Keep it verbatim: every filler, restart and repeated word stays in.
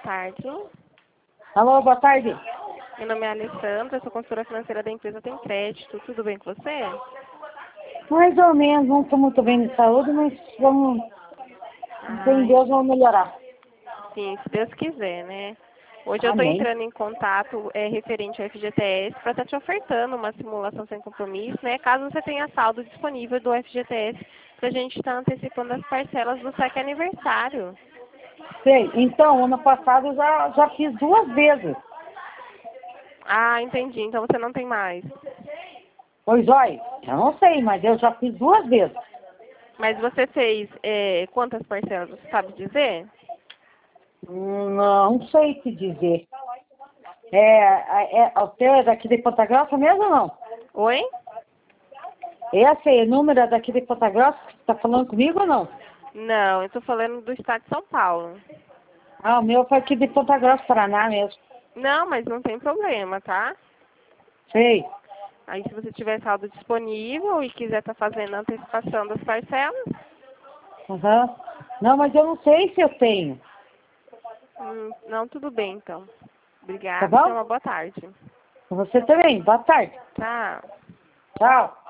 tarde. Alô, boa tarde. Meu nome é Alessandra, sou consultora financeira da empresa Tem Crédito. Tudo bem com você? Mais ou menos, não estou muito bem de saúde, mas vamos, em Ai, Deus, vamos melhorar. sim, se Deus quiser, né? Hoje eu estou Amém. entrando em contato é, referente ao F G T S para estar te ofertando uma simulação sem compromisso, né? Caso você tenha saldo disponível do F G T S, para a gente estar antecipando as parcelas do saque aniversário. Sei, então, ano passado eu já, já fiz duas vezes. Ah, entendi. Então você não tem mais. Pois olha, eu não sei, mas eu já fiz duas vezes. Mas você fez é, quantas parcelas? Você sabe dizer? Hum, Não sei te dizer. É, é, o teu é daqui de Ponta Grossa mesmo ou não? Oi? Esse é o número é daqui de Ponta Grossa que você está falando comigo ou não? Não, eu estou falando do estado de São Paulo. Ah, o meu foi aqui de Ponta Grossa, Paraná mesmo. Não, mas não tem problema, tá? Sei. Aí se você tiver saldo disponível e quiser estar fazendo a antecipação das parcelas, Aham. Não, mas eu não sei se eu tenho. hum, não, tudo bem então. Tá Obrigada, tenha bom? uma boa tarde. Você também. Boa tarde. Tchau. Tchau.